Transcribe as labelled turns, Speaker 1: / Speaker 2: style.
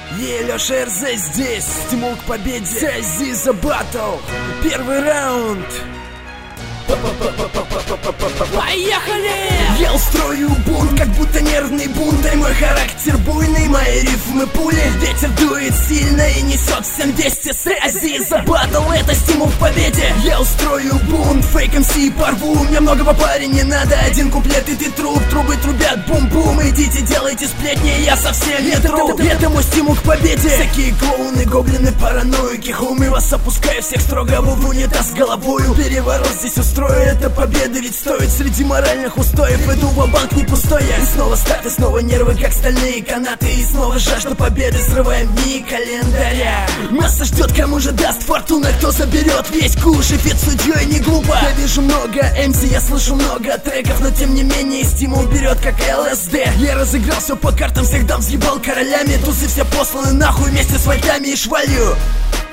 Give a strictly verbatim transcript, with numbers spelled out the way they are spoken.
Speaker 1: Е, Лёша РЗ здесь, стимул к победе. Сязи за батл, первый раунд. Поехали! Я устрою бунт, как будто нервный бунт. И мой характер буйный, мои рифмы пули. Ветер дует сильно и несет всем вести. Сязи за батл, это стимул к победе. Я устрою бунт, фейк эм си порву. Мне многого, парень, не надо. Один куплет и ты труп, трубы трубят, бум-бум. Идите, делайте сплетни, я совсем не тру. Это мой стимул к победе. Всякие клоуны, гоблины, параноики, хумы, вас опускаю всех строго в унитаз головою. Переворот здесь устрою, это победа ведь стоит. Среди моральных устоев иду ва-банк не пустое. И снова старт, и снова нервы, как стальные канаты. И снова жажда победы, срываем дни календаря. Масса ждет, кому же даст фортуна, кто заберет весь куш. И фит судьей не глупо. Я вижу много эм си, я слышу много треков, но тем не менее стимул берет, как эл эс дэ. Я разыграл все по картам, всех дам взъебал королями. Тусы все посланы нахуй вместе с войдами и швалью.